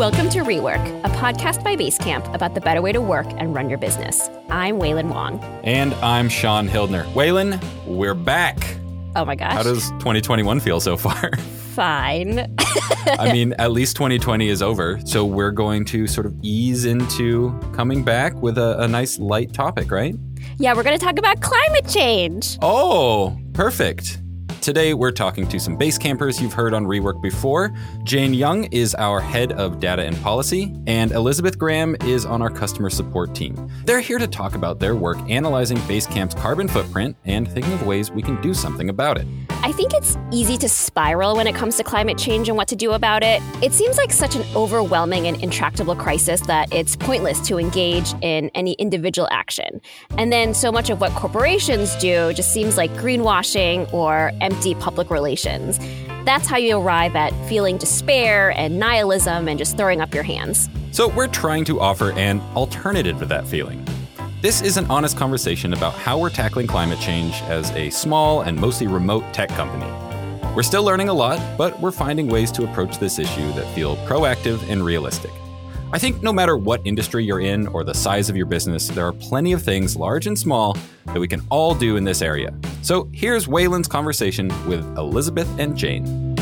Welcome to Rework, a podcast by Basecamp about the better way to work and run your business. I'm Waylon Wong. And I'm Sean Hildner. Waylon, we're back. Oh my gosh. How does 2021 feel so far? Fine. I mean, at least 2020 is over, so we're going to sort of ease into coming back with a nice light topic, right? Yeah, we're going to talk about climate change. Oh, perfect. Today, we're talking to some base campers you've heard on Rework before. Jane Young is our head of data and policy, and Elizabeth Graham is on our customer support team. They're here to talk about their work analyzing Basecamp's carbon footprint and thinking of ways we can do something about it. I think it's easy to spiral when it comes to climate change and what to do about it. It seems like such an overwhelming and intractable crisis that it's pointless to engage in any individual action. And then so much of what corporations do just seems like greenwashing or empty public relations. That's how you arrive at feeling despair and nihilism and just throwing up your hands. So we're trying to offer an alternative to that feeling. This is an honest conversation about how we're tackling climate change as a small and mostly remote tech company. We're still learning a lot, but we're finding ways to approach this issue that feel proactive and realistic. I think no matter what industry you're in or the size of your business, there are plenty of things, large and small, that we can all do in this area. So here's Waylon's conversation with Elizabeth and Jane.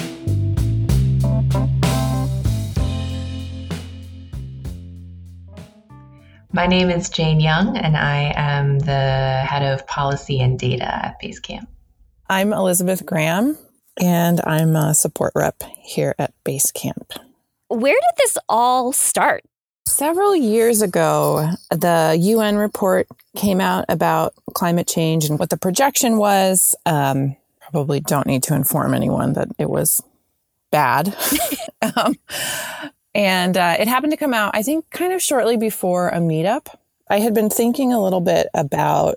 My name is Jane Young, and I am the head of policy and data at Basecamp. I'm Elizabeth Graham, and I'm a support rep here at Basecamp. Where did this all start? Several years ago, the UN report came out about climate change and what the projection was. Probably don't need to inform anyone that it was bad. And it happened to come out, I think, kind of shortly before a meetup. I had been thinking a little bit about,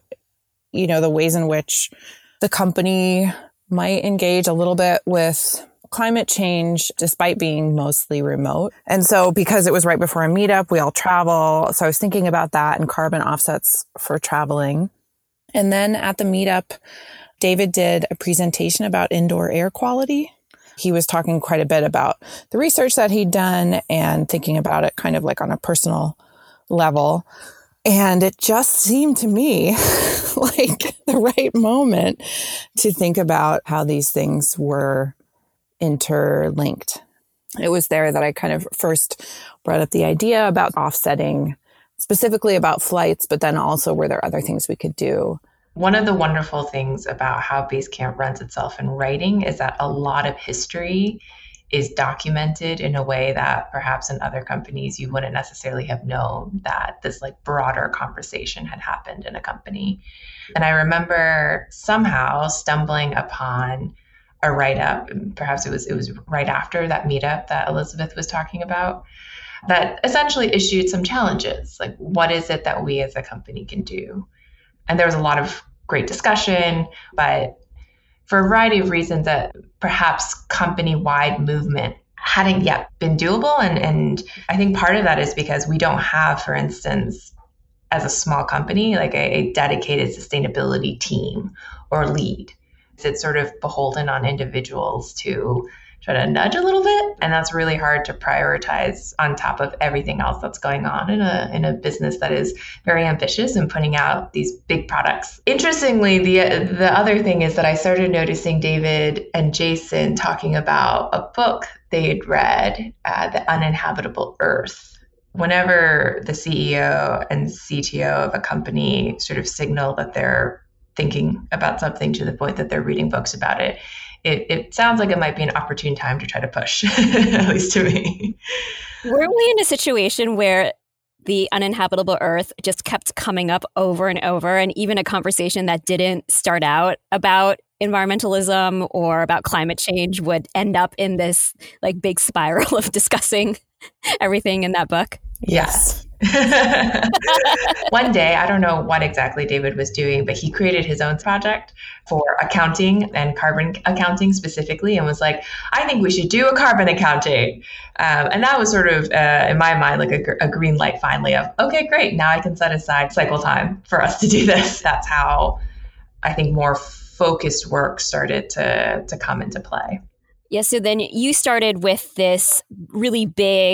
the ways in which the company might engage a little bit with climate change despite being mostly remote. And so because it was right before a meetup, we all travel. So I was thinking about that and carbon offsets for traveling. And then at the meetup, David did a presentation about indoor air quality. He was talking quite a bit about the research that he'd done and thinking about it kind of like on a personal level. And it just seemed to me like the right moment to think about how these things were interlinked. It was there that I kind of first brought up the idea about offsetting, specifically about flights, but then also were there other things we could do? One of the wonderful things about how Basecamp runs itself in writing is that a lot of history is documented in a way that perhaps in other companies you wouldn't necessarily have known that this broader conversation had happened in a company. And I remember somehow stumbling upon a write-up, perhaps it was right after that meetup that Elizabeth was talking about, that essentially issued some challenges, like what is it that we as a company can do? And there was a lot of great discussion, but for a variety of reasons that perhaps company-wide movement hadn't yet been doable. And I think part of that is because we don't have, for instance, as a small company, like a dedicated sustainability team or lead. It's sort of beholden on individuals to try to nudge a little bit. And that's really hard to prioritize on top of everything else that's going on in a business that is very ambitious and putting out these big products. Interestingly, the other thing is that I started noticing David and Jason talking about a book they'd read, The Uninhabitable Earth. Whenever the CEO and CTO of a company sort of signal that they're thinking about something to the point that they're reading books about it, it sounds like it might be an opportune time to try to push, at least to me. Weren't we in a situation where the uninhabitable Earth just kept coming up over and over, and even a conversation that didn't start out about environmentalism or about climate change would end up in this big spiral of discussing everything in that book? Yes. One day, I don't know what exactly David was doing, but he created his own project for accounting and carbon accounting specifically, and was like, I think we should do a carbon accounting. And that was sort of, in my mind, like a green light finally of, okay, great. Now I can set aside cycle time for us to do this. That's how I think more focused work started to come into play. Yeah, so then you started with this really big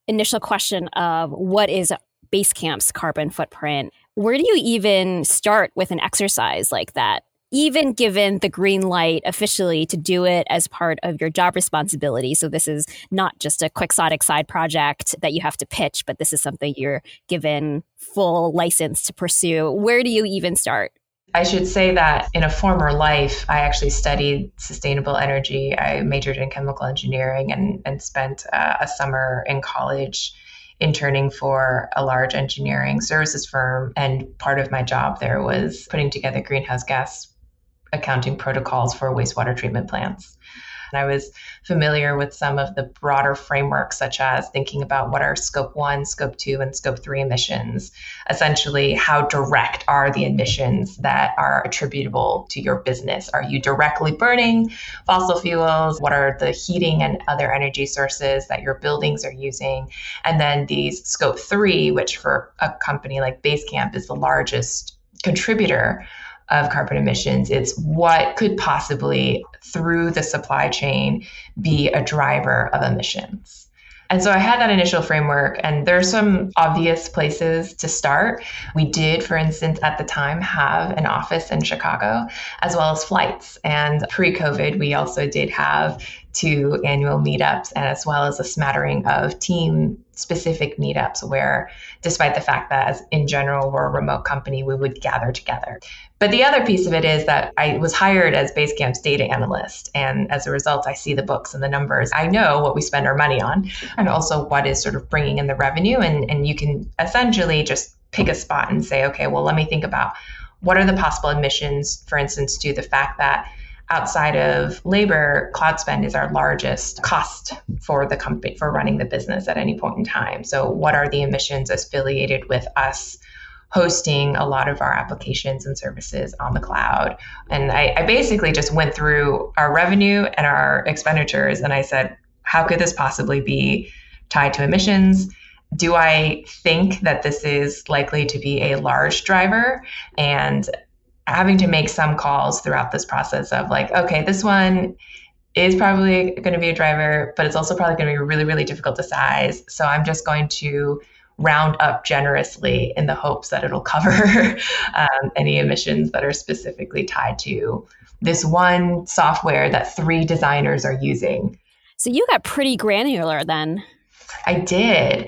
initial question of what is Basecamp's carbon footprint, where do you even start with an exercise like that? Even given the green light officially to do it as part of your job responsibility. So this is not just a quixotic side project that you have to pitch, but this is something you're given full license to pursue. Where do you even start? I should say that in a former life, I actually studied sustainable energy. I majored in chemical engineering and spent a summer in college interning for a large engineering services firm. And part of my job there was putting together greenhouse gas accounting protocols for wastewater treatment plants. And I was familiar with some of the broader frameworks, such as thinking about what are scope 1, scope 2, and scope 3 emissions. Essentially, how direct are the emissions that are attributable to your business? Are you directly burning fossil fuels? What are the heating and other energy sources that your buildings are using? And then these scope 3, which for a company like Basecamp is the largest contributor of carbon emissions. It's what could possibly, through the supply chain, be a driver of emissions. And so I had that initial framework, and there are some obvious places to start. We did, for instance, at the time, have an office in Chicago, as well as flights. And pre-COVID, we also did have 2 annual meetups, and as well as a smattering of team-specific meetups where, despite the fact that as in general we're a remote company, we would gather together. But the other piece of it is that I was hired as Basecamp's data analyst. And as a result, I see the books and the numbers. I know what we spend our money on and also what is sort of bringing in the revenue. And you can essentially just pick a spot and say, okay, well, let me think about what are the possible emissions, for instance, to the fact that outside of labor, cloud spend is our largest cost for the company, for running the business at any point in time. So what are the emissions affiliated with us hosting a lot of our applications and services on the cloud? And I basically just went through our revenue and our expenditures, and I said, how could this possibly be tied to emissions? Do I think that this is likely to be a large driver? And having to make some calls throughout this process of like, okay, this one is probably going to be a driver, but it's also probably going to be really, really difficult to size. So I'm just going to round up generously in the hopes that it'll cover any emissions that are specifically tied to this one software that 3 designers are using. So you got pretty granular then. I did.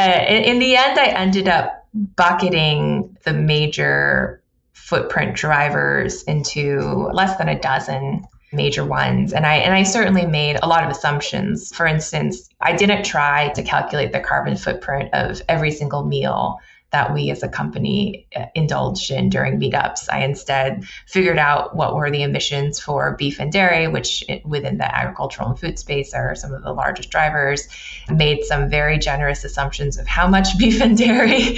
In the end, I ended up bucketing the major footprint drivers into less than a dozen major ones. And I certainly made a lot of assumptions. For instance, I didn't try to calculate the carbon footprint of every single meal that we as a company indulged in during meetups. I instead figured out what were the emissions for beef and dairy, which within the agricultural and food space are some of the largest drivers, made some very generous assumptions of how much beef and dairy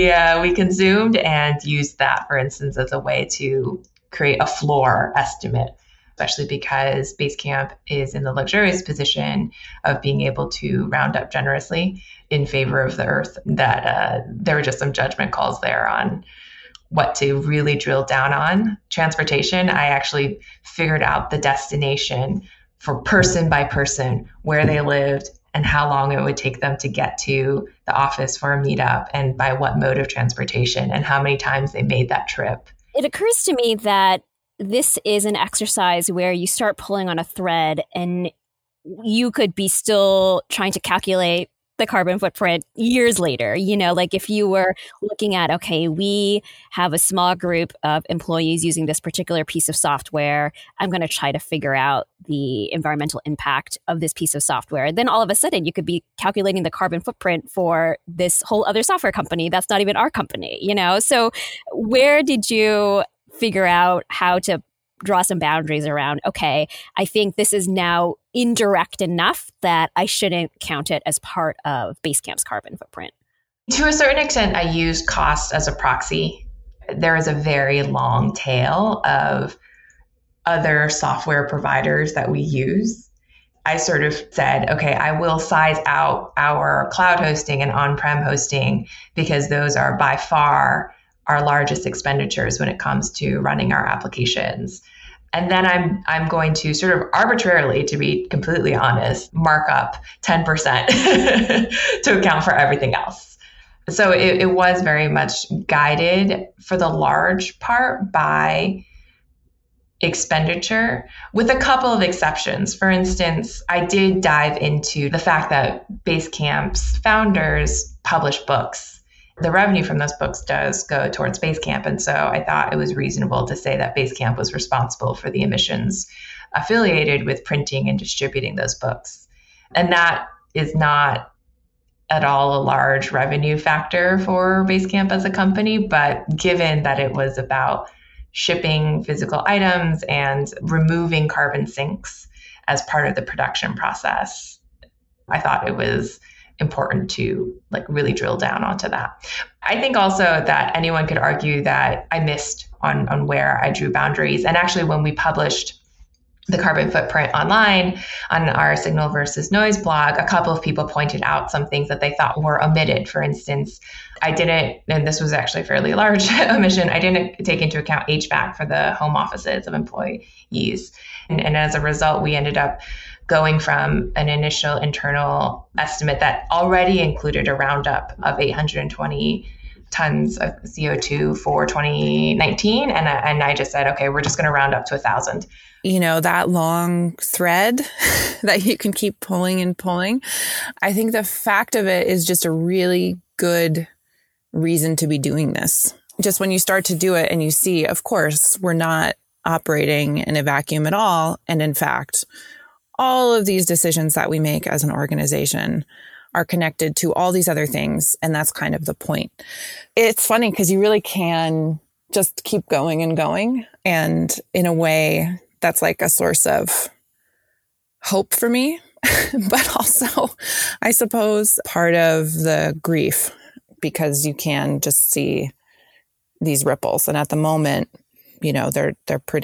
we consumed, and used that, for instance, as a way to create a floor estimate, especially because Basecamp is in the luxurious position of being able to round up generously in favor of the earth, that there were just some judgment calls there on what to really drill down on. Transportation, I actually figured out the destination for person by person, where they lived and how long it would take them to get to the office for a meetup and by what mode of transportation and how many times they made that trip. It occurs to me that this is an exercise where you start pulling on a thread and you could be still trying to calculate the carbon footprint years later. You know, like if you were looking at, okay, we have a small group of employees using this particular piece of software. I'm going to try to figure out the environmental impact of this piece of software. Then all of a sudden you could be calculating the carbon footprint for this whole other software company that's not even our company, you know? So where did you figure out how to draw some boundaries around, okay, I think this is now indirect enough that I shouldn't count it as part of Basecamp's carbon footprint? To a certain extent, I use cost as a proxy. There is a very long tail of other software providers that we use. I sort of said, okay, I will size out our cloud hosting and on-prem hosting because those are by far our largest expenditures when it comes to running our applications. And then I'm going to sort of arbitrarily, to be completely honest, mark up 10% to account for everything else. So it was very much guided for the large part by expenditure, with a couple of exceptions. For instance, I did dive into the fact that Basecamp's founders publish books. The revenue from those books does go towards Basecamp. And so I thought it was reasonable to say that Basecamp was responsible for the emissions affiliated with printing and distributing those books. And that is not at all a large revenue factor for Basecamp as a company, but given that it was about shipping physical items and removing carbon sinks as part of the production process, I thought it was important to really drill down onto that. I think also that anyone could argue that I missed on where I drew boundaries. And actually, when we published the carbon footprint online on our Signal versus Noise blog, a couple of people pointed out some things that they thought were omitted. For instance, I didn't, and this was actually a fairly large omission, I didn't take into account HVAC for the home offices of employees. And as a result, we ended up going from an initial internal estimate that already included a roundup of 820 tons of CO2 for 2019. And I just said, okay, we're just going to round up to 1,000. That long thread that you can keep pulling and pulling. I think the fact of it is just a really good reason to be doing this. Just when you start to do it and you see, of course, we're not operating in a vacuum at all. And in fact, all of these decisions that we make as an organization are connected to all these other things. And that's kind of the point. It's funny because you really can just keep going and going. And in a way, that's like a source of hope for me, but also, I suppose, part of the grief, because you can just see these ripples. And at the moment, they're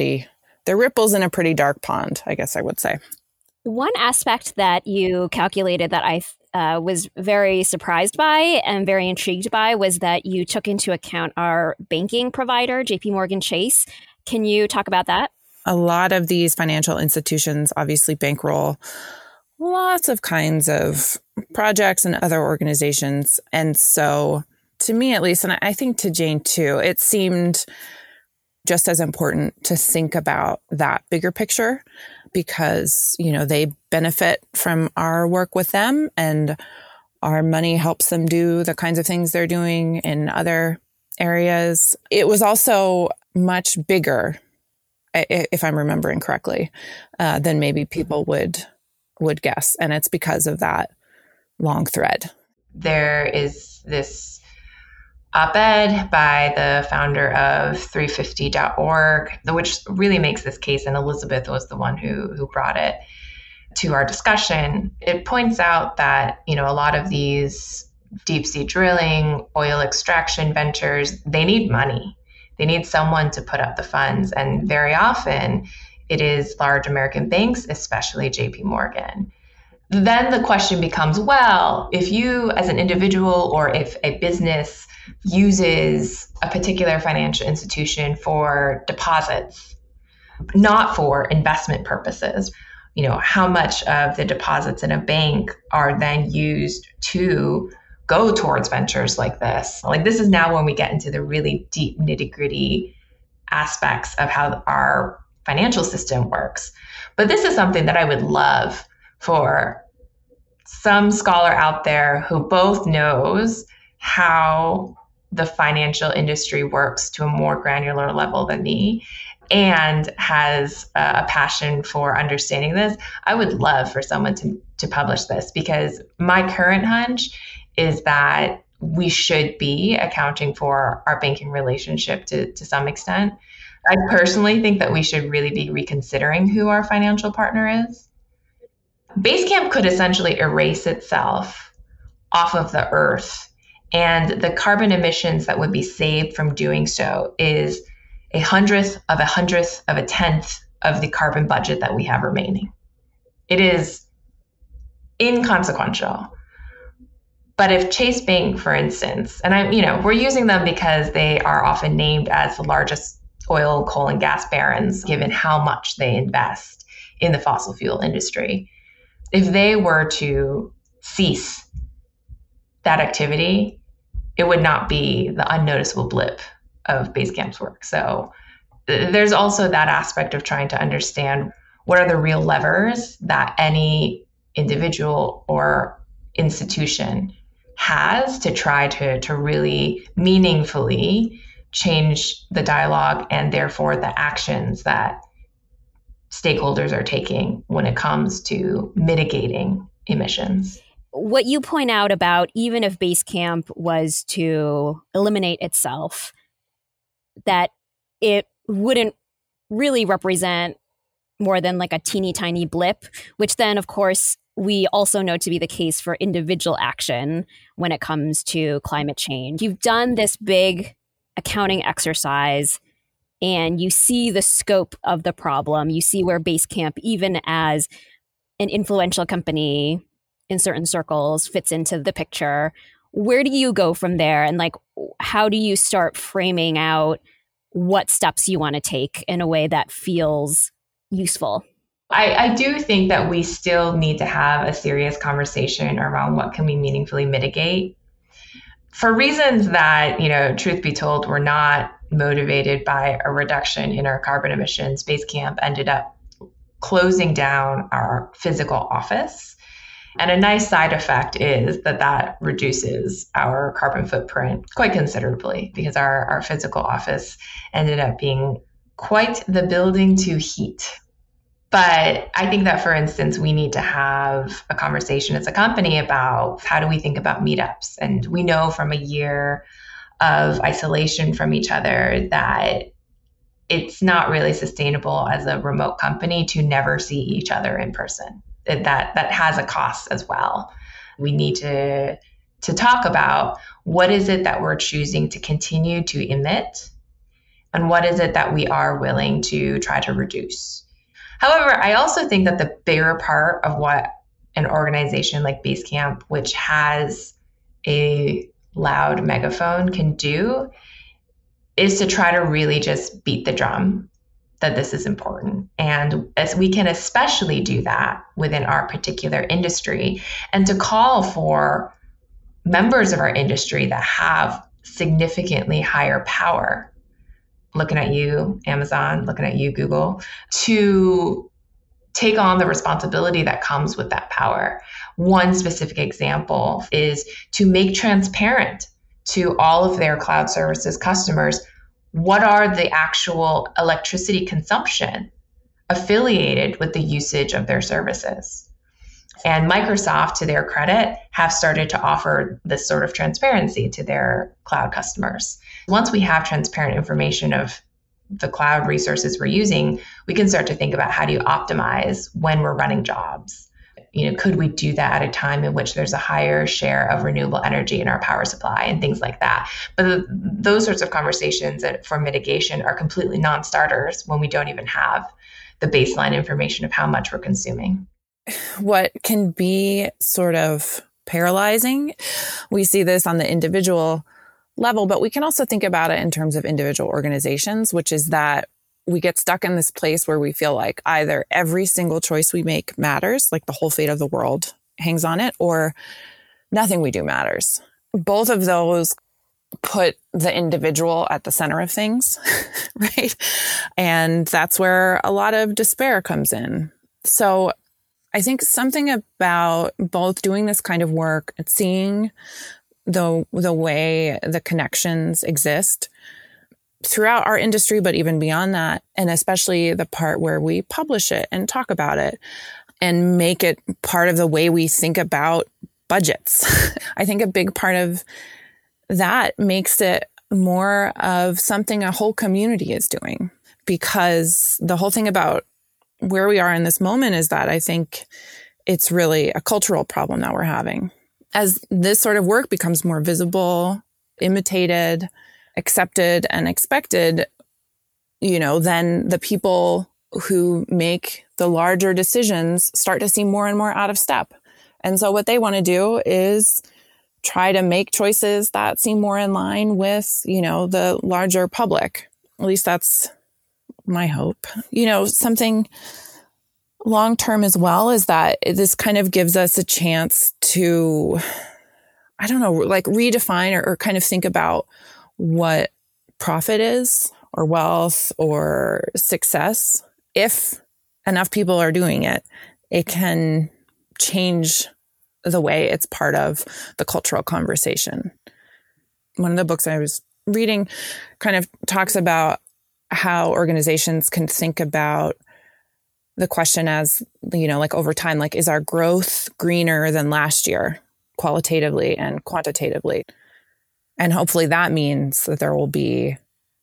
ripples in a pretty dark pond, I guess I would say. One aspect that you calculated that I was very surprised by and very intrigued by was that you took into account our banking provider, JPMorgan Chase. Can you talk about that? A lot of these financial institutions obviously bankroll lots of kinds of projects and other organizations. And so to me, at least, and I think to Jane too, it seemed just as important to think about that bigger picture because, they benefit from our work with them and our money helps them do the kinds of things they're doing in other areas. It was also much bigger, if I'm remembering correctly, than maybe people would guess. And it's because of that long thread. There is this op-ed by the founder of 350.org, which really makes this case, and Elizabeth was the one who brought it to our discussion. It points out that, a lot of these deep sea drilling, oil extraction ventures, they need money. They need someone to put up the funds. And very often it is large American banks, especially JP Morgan. Then the question becomes, well, if you as an individual or if a business uses a particular financial institution for deposits, not for investment purposes, how much of the deposits in a bank are then used to go towards ventures like this? This is now when we get into the really deep nitty-gritty aspects of how our financial system works. But this is something that I would love for some scholar out there who both knows how the financial industry works to a more granular level than me and has a passion for understanding this. I would love for someone to publish this, because my current hunch is that we should be accounting for our banking relationship to some extent. I personally think that we should really be reconsidering who our financial partner is. Basecamp could essentially erase itself off of the earth, and the carbon emissions that would be saved from doing so is 1/100th of 1/100th of a 10th of the carbon budget that we have remaining. It is inconsequential. But if Chase Bank, for instance, and we're using them because they are often named as the largest oil, coal, and gas barons, given how much they invest in the fossil fuel industry. If they were to cease that activity, it would not be the unnoticeable blip of Basecamp's work. So there's also that aspect of trying to understand what are the real levers that any individual or institution has to try to really meaningfully change the dialogue and therefore the actions that stakeholders are taking when it comes to mitigating emissions. What you point out about even if Basecamp was to eliminate itself, that it wouldn't really represent more than like a teeny tiny blip, which then, of course, we also know to be the case for individual action when it comes to climate change. You've done this big accounting exercise and you see the scope of the problem. You see where Basecamp, even as an influential company in certain circles, fits into the picture. Where do you go from there? And like, how do you start framing out what steps you want to take in a way that feels useful? I do think that we still need to have a serious conversation around what can we meaningfully mitigate. For reasons that, truth be told, we're not motivated by a reduction in our carbon emissions, Basecamp ended up closing down our physical office. And a nice side effect is that reduces our carbon footprint quite considerably because our physical office ended up being quite the building to heat. But I think that, for instance, we need to have a conversation as a company about how do we think about meetups. And we know from a year of isolation from each other that it's not really sustainable as a remote company to never see each other in person. That has a cost as well. We need to talk about what is it that we're choosing to continue to emit and what is it that we are willing to try to reduce. However, I also think that the bigger part of what an organization like Basecamp, which has a loud megaphone, can do is to try to really just beat the drum that this is important. And as we can especially do that within our particular industry and to call for members of our industry that have significantly higher power, looking at you, Amazon, looking at you, Google, to take on the responsibility that comes with that power. One specific example is to make transparent to all of their cloud services customers what are the actual electricity consumption affiliated with the usage of their services. And Microsoft, to their credit, have started to offer this sort of transparency to their cloud customers. Once we have transparent information of the cloud resources we're using, we can start to think about how do you optimize when we're running jobs. Could we do that at a time in which there's a higher share of renewable energy in our power supply and things like that? But those sorts of conversations for mitigation are completely non-starters when we don't even have the baseline information of how much we're consuming. What can be sort of paralyzing, we see this on the individual level, but we can also think about it in terms of individual organizations, which is that we get stuck in this place where we feel like either every single choice we make matters, like the whole fate of the world hangs on it, or nothing we do matters. Both of those put the individual at the center of things, right? And that's where a lot of despair comes in. So I think something about both doing this kind of work and seeing the way the connections exist throughout our industry, but even beyond that, and especially the part where we publish it and talk about it and make it part of the way we think about budgets. I think a big part of that makes it more of something a whole community is doing, because the whole thing about where we are in this moment is that I think it's really a cultural problem that we're having. As this sort of work becomes more visible, imitated, accepted, and expected, then the people who make the larger decisions start to seem more and more out of step. And so what they want to do is try to make choices that seem more in line with, the larger public. At least that's my hope. Something long-term as well is that this kind of gives us a chance to, I don't know, like redefine or kind of think about what profit is or wealth or success. If enough people are doing it, it can change the way it's part of the cultural conversation. One of the books I was reading kind of talks about how organizations can think about the question as, like over time, like, is our growth greener than last year, qualitatively and quantitatively? And hopefully that means that there will be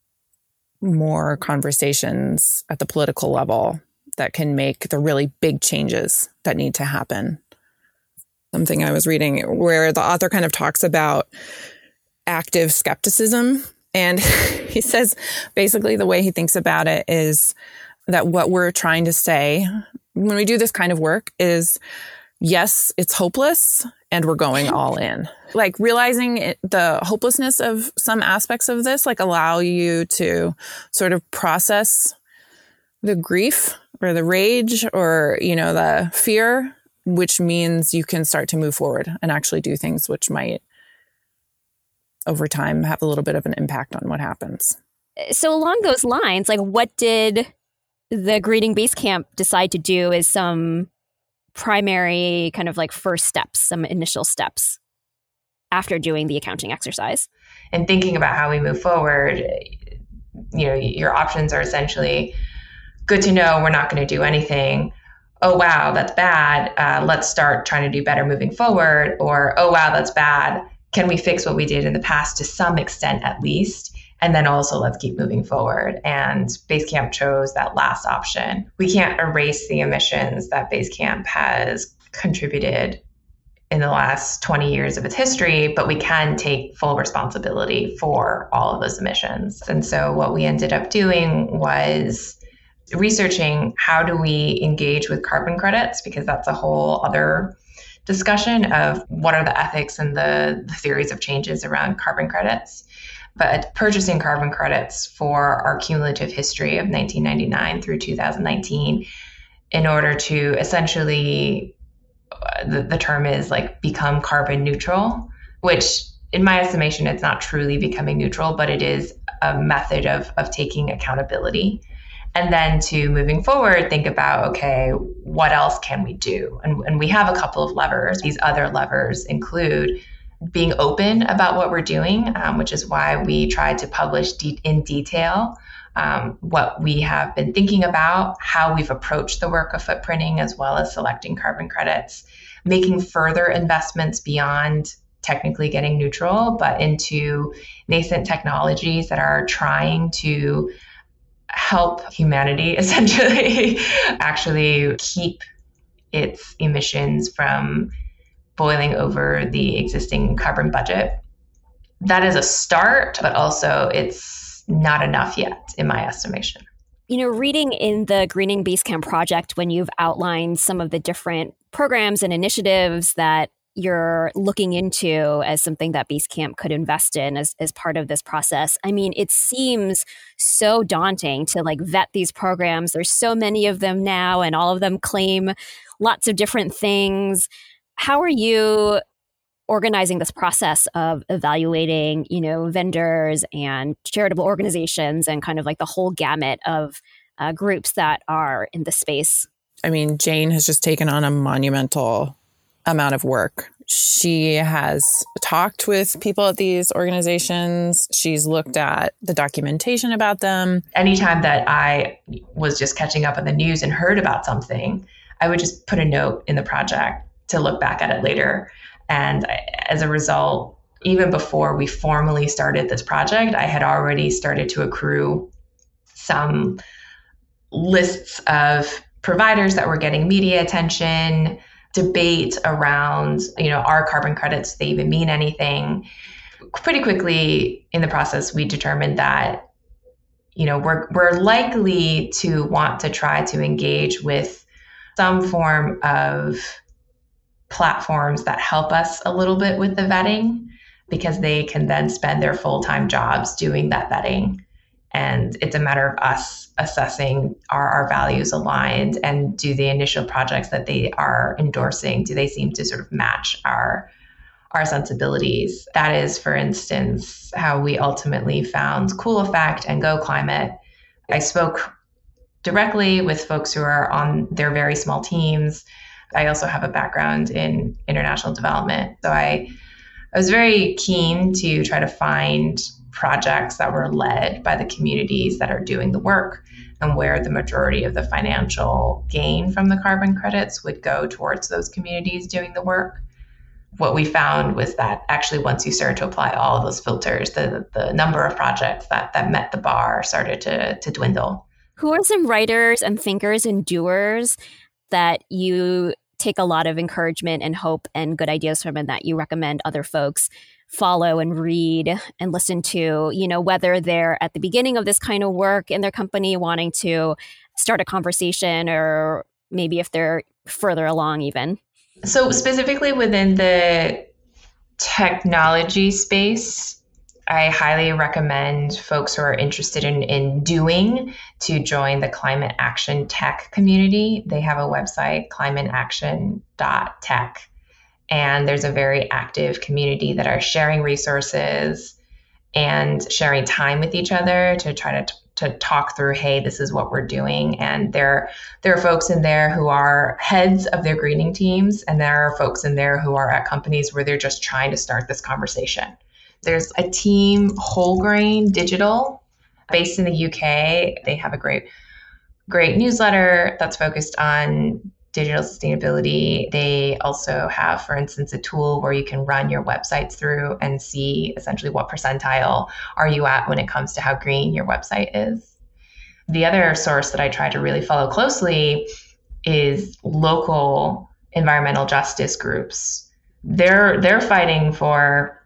more conversations at the political level that can make the really big changes that need to happen. Something I was reading where the author kind of talks about active skepticism. And he says basically the way he thinks about it is that what we're trying to say when we do this kind of work is, yes, it's hopeless and we're going all in. Like realizing the hopelessness of some aspects of this, like allow you to sort of process the grief or the rage or, the fear, which means you can start to move forward and actually do things which might over time have a little bit of an impact on what happens. So along those lines, like what did the Greening Basecamp decide to do as some primary kind of like first steps, some initial steps after doing the accounting exercise? And thinking about how we move forward, your options are essentially good to know we're not going to do anything. Oh, wow, that's bad. Let's start trying to do better moving forward. Or, oh, wow, that's bad. Can we fix what we did in the past to some extent at least? And then also let's keep moving forward. And Basecamp chose that last option. We can't erase the emissions that Basecamp has contributed in the last 20 years of its history, but we can take full responsibility for all of those emissions. And so what we ended up doing was researching how do we engage with carbon credits, because that's a whole other discussion of what are the ethics and the theories of changes around carbon credits. But purchasing carbon credits for our cumulative history of 1999 through 2019 in order to essentially, the term is like become carbon neutral, which in my estimation, it's not truly becoming neutral, but it is a method of taking accountability. And then to moving forward, think about, okay, what else can we do? And we have a couple of levers. These other levers include being open about what we're doing, which is why we tried to publish in detail what we have been thinking about, how we've approached the work of footprinting, as well as selecting carbon credits, making further investments beyond technically getting neutral, but into nascent technologies that are trying to help humanity essentially actually keep its emissions from boiling over the existing carbon budget. That is a start, but also it's not enough yet, in my estimation. Reading in the Greening Basecamp project, when you've outlined some of the different programs and initiatives that you're looking into as something that Basecamp could invest in as part of this process, I mean, it seems so daunting to like vet these programs. There's so many of them now, and all of them claim lots of different things. How are you organizing this process of evaluating, vendors and charitable organizations and kind of like the whole gamut of groups that are in the space? I mean, Jane has just taken on a monumental amount of work. She has talked with people at these organizations. She's looked at the documentation about them. Anytime that I was just catching up on the news and heard about something, I would just put a note in the project to look back at it later. And as a result, even before we formally started this project, I had already started to accrue some lists of providers that were getting media attention, debate around, are carbon credits, do they even mean anything? Pretty quickly in the process, we determined that, we're likely to want to try to engage with some form of platforms that help us a little bit with the vetting, because they can then spend their full-time jobs doing that vetting. And it's a matter of us assessing, are our values aligned, and do the initial projects that they are endorsing, do they seem to sort of match our sensibilities? That is, for instance, how we ultimately found Cool Effect and Go Climate. I spoke directly with folks who are on their very small teams. I also have a background in international development. So I was very keen to try to find projects that were led by the communities that are doing the work and where the majority of the financial gain from the carbon credits would go towards those communities doing the work. What we found was that actually once you started to apply all of those filters, the number of projects that met the bar started to dwindle. Who are some writers and thinkers and doers that you take a lot of encouragement and hope and good ideas from, and that you recommend other folks follow and read and listen to, whether they're at the beginning of this kind of work in their company wanting to start a conversation, or maybe if they're further along even? So specifically within the technology space, I highly recommend folks who are interested in doing to join the Climate Action Tech community. They have a website, climateaction.tech. And there's a very active community that are sharing resources and sharing time with each other to try to talk through, hey, this is what we're doing. And there are folks in there who are heads of their greening teams, and there are folks in there who are at companies where they're just trying to start this conversation. There's a team, Wholegrain Digital, based in the UK. They have a great newsletter that's focused on digital sustainability. They also have, for instance, a tool where you can run your websites through and see essentially what percentile are you at when it comes to how green your website is. The other source that I try to really follow closely is local environmental justice groups. They're fighting for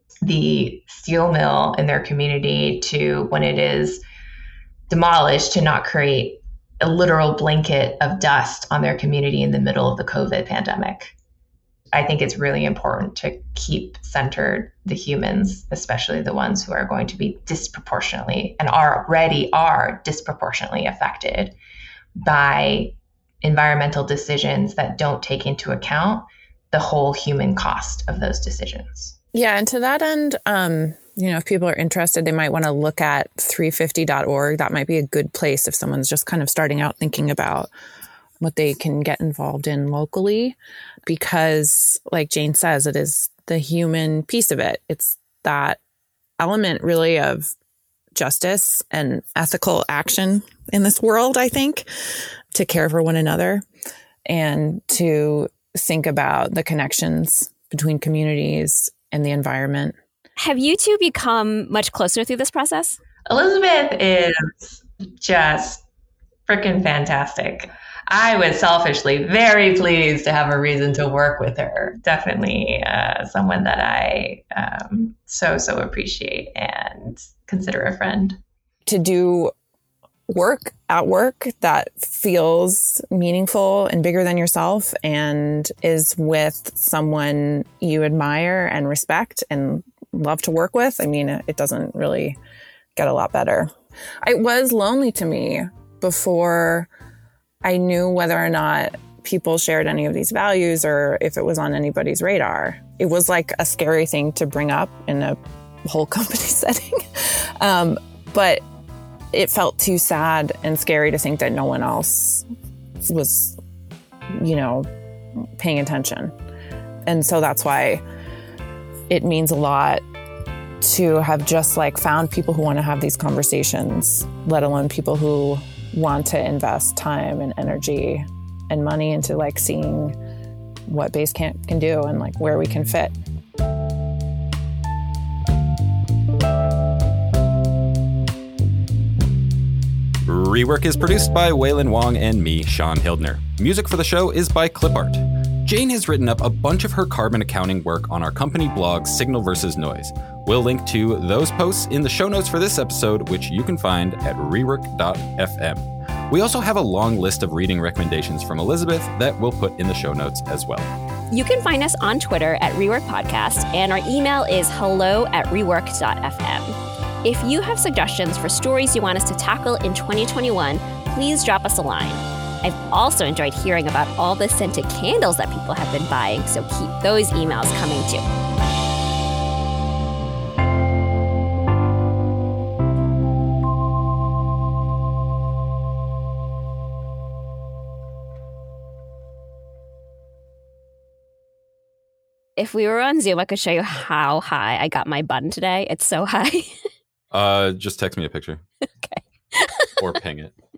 the steel mill in their community to, when it is demolished, to not create a literal blanket of dust on their community in the middle of the COVID pandemic. I think it's really important to keep centered the humans, especially the ones who are going to be disproportionately and already are disproportionately affected by environmental decisions that don't take into account the whole human cost of those decisions. Yeah. And to that end, if people are interested, they might want to look at 350.org. That might be a good place if someone's just kind of starting out thinking about what they can get involved in locally, because like Jane says, it is the human piece of it. It's that element really of justice and ethical action in this world, I think, to care for one another and to think about the connections between communities and the environment. Have you two become much closer through this process? Elizabeth is just freaking fantastic. I was selfishly very pleased to have a reason to work with her. Definitely someone that I so appreciate and consider a friend. To do work that feels meaningful and bigger than yourself and is with someone you admire and respect and love to work with. I mean, it doesn't really get a lot better. It was lonely to me before I knew whether or not people shared any of these values or if it was on anybody's radar. It was like a scary thing to bring up in a whole company setting. But it felt too sad and scary to think that no one else was, paying attention. And so that's why it means a lot to have just found people who want to have these conversations, let alone people who want to invest time and energy and money into seeing what Basecamp can do and where we can fit. Rework is produced by Waylon Wong and me, Sean Hildner. Music for the show is by Clipart. Jane has written up a bunch of her carbon accounting work on our company blog, Signal vs. Noise. We'll link to those posts in the show notes for this episode, which you can find at rework.fm. We also have a long list of reading recommendations from Elizabeth that we'll put in the show notes as well. You can find us on Twitter at Rework Podcast, and our email is hello@rework.fm. If you have suggestions for stories you want us to tackle in 2021, please drop us a line. I've also enjoyed hearing about all the scented candles that people have been buying, so keep those emails coming too. If we were on Zoom, I could show you how high I got my bun today. It's so high. Just text me a picture. Okay. Or ping it.